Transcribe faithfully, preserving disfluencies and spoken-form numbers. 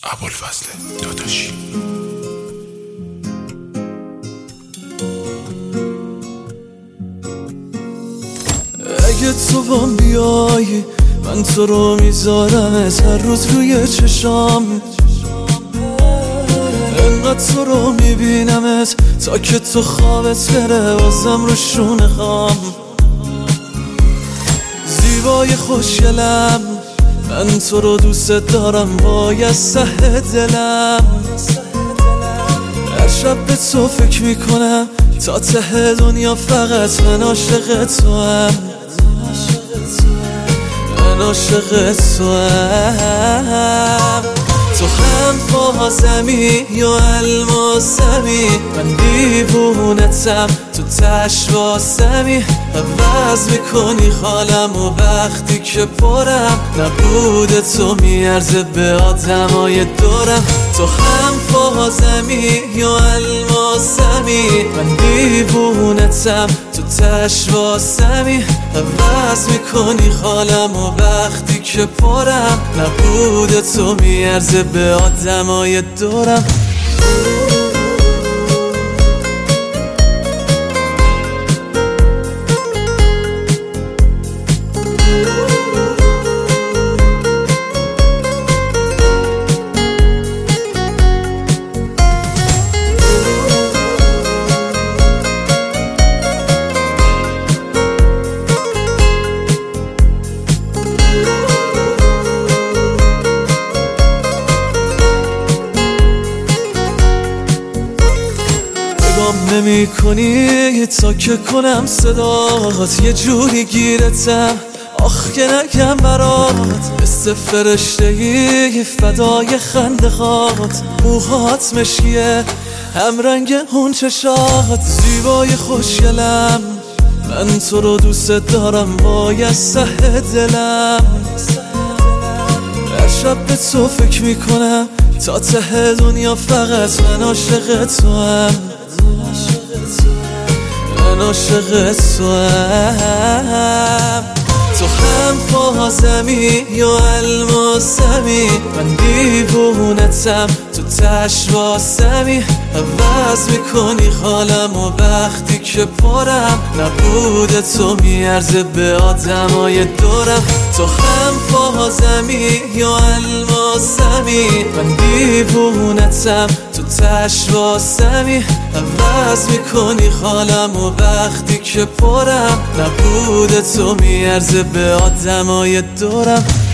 ابوالفضل داداشی. اگه تو بام بیایی من تو رو میذارم هر روز روی چشام، انقدر تو رو میبینمت تا که تو خوابت بره بازم رو شونه خام. زیبای خوشگلم من تو رو دوست دارم باید سه دلم، هر شب به تو فکر میکنم تا ته دنیا فقط من عاشق تو هم، من عاشق تو هم. تو هم فازمی یا الماسمی، من دیوونتم تو تش واسمی، عوض میکنی حالم و وقتی که پرم نبود تو میارزه به آدمای دورم. تو هم فازمی یا الماسمی، من دیوونتم تو تش واسمی، عوض میکنی حالم و وقتی که پرم نبود تو میارزه به آدمای دورم. نمی کنی تا که کنم صدات، یه جوری گیرتم آخ که نگم برات، مثل فرشته ای فدای خنده هات، موهات مشکیه هم رنگ اون چشات. زیبای خوشگلم من تو رو دوست دارم باید سه دلم، هر شب به تو فکر میکنم تا ته دنیا فقط من عاشق تو هم، من عاشق تو هم. تو هم فازمی یا الماسمی، من دیوونتم تو تش واسمی، عوض میکنی حالم و وقتی که پرم نبود تو میارزه به آدمای دورم. تو هم فازمی یا الماسمی، من دیوونتم تو تش واسمی، عوض میکنی حالم و وقتی که پرم نبود تو میارزه به آدمای دورم.